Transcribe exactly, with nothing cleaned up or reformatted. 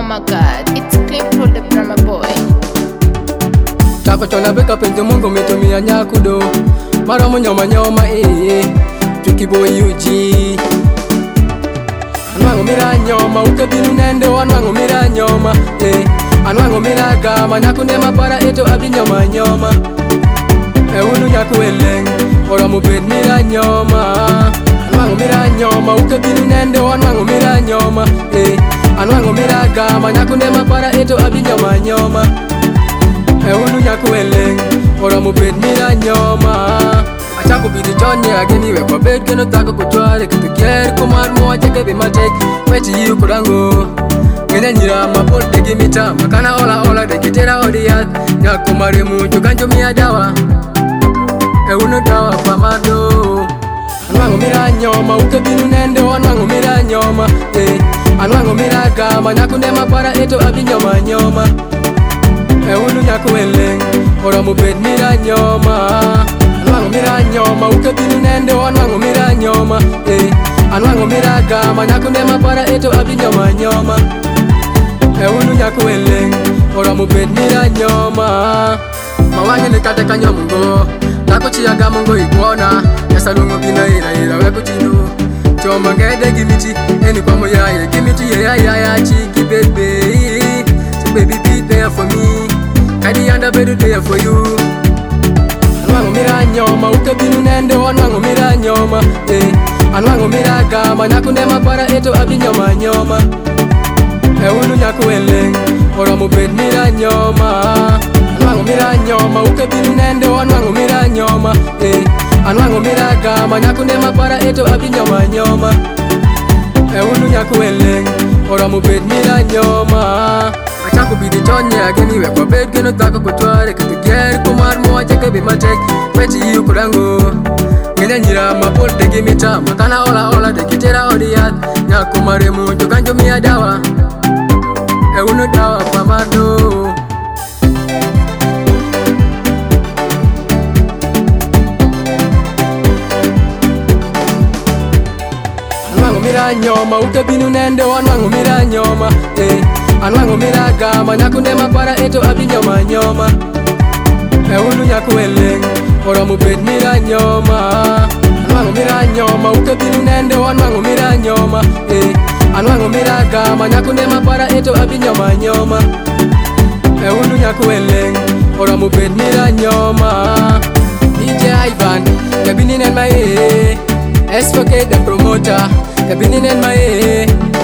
my god, it's clip from the Brahma boy. Tako chona beka penzi mungu metumia nyakudo Maramu nyoma nyoma ee Tricky boy U G Anwango mira nyoma ukebinu nende wanwango mira nyoma ee Anwango mira gama nyakunde mapara eto abi nyoma nyoma Eunu nyaku eleng Ora mubed mira nyoma Anwango mira nyoma ukebinu nende wanwango mira nyoma ee Anwango mira gama nyakunde mapara eto abi nyoma nyoma Eunu nyaku eleng Ora mubed mira nyoma Achako bidi chonye ageni we kwa bed Keno tako kutware kitu kier Kumar moa cheke bima tek Wechi yu kurango Ngene nyira mapol tegi mita Makana ola ola dekitera odiyat Nyaku marimu chukanjo miya dawa Eunu dawa kwa mado Anwango mira nyoma ukebinu nende Anwango mira nyoma eh. Anwango mira gama Nyakunde mapara eto abi nyoma nyoma Eunu nyaku eleng Ora mubed mira nyoma Anwango mira nyoma ukebinu nende Anwango mira nyoma eh. Anwango mira gama Nyakunde mapara eto abi nyoma nyoma Eunu nyaku eleng Ora mubed mira nyoma Mawange nikate kanyo mungo Nako chiyaga mungo iguona Yasa lungo bina ira ira weko chino Choma ngede gimiti Eni kwa moyaye Gimiti ya ya ya ya chiki baby So baby be there for me Kadi yanda bedu there for you Anwango mira nyoma ukebinu nende Anwango mira nyoma eh. Anwango mira gama Nyakunde mapara eto abi nyoma nyoma Eunu nyaku eleng Ora mubed mira nyoma Anwango mira nyoma ukebinu nende Anwango mira nyoma eh. Anwango mira gama Nyakunde mapara eto abi nyoma nyoma Eunu nyaku eleng Ora mubed mira nyoma Achako bidi chonye ageni we kwa bed Keno tako kutware kitu kier Kumar moa cheke bima tek Wechi yu kurango Ngene nyira mapol tegi mita Makana ola ola dekitera odiyat Nyaku marimu chukanjo miya dawa Eunu dawa kwa mado Anwango mira nyoma ukebinu nende Anwango mira nyoma eh. Anwango mira gama Nyakunde mapara eto abi nyoma nyoma Eunu nyaku eleng Ora mubed mira nyoma Anwango mira nyoma ukebinu nende Anwango mira nyoma eh. Anwango mira gama Nyakunde mapara eto abi nyoma nyoma Eunu nyaku eleng Ora mubed mira nyoma D J Ivan Kabinin and my eh. S four K the promoter Kabinin and my eh.